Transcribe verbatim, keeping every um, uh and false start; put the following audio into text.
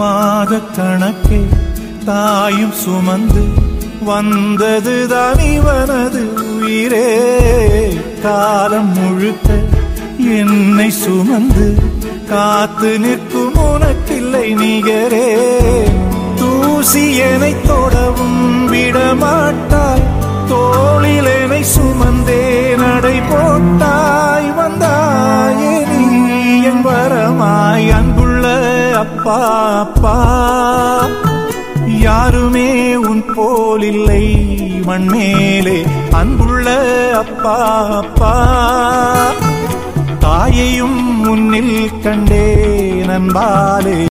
மாத கணக்கே தாயும் சுமந்து வந்ததுதான் இவனது உயிரே. காலம் முழுக்க என்னை சுமந்து காத்து நிற்கும் உனக்கில்லை நிகரே. தூசி என்னை தொடவும் விடமாட்டாய், தோளில் என்னை சுமந்தே நடை போட்டாய். வந்தாயே நீ என் வரமாய், அன்புள்ள அப்பா அப்பா. யாருமே உன் போல் இல்லை மண்மேலே, அன்புள்ள அப்பா அப்பா. தாயையும் முன்னில் கண்டே நண்பாலே.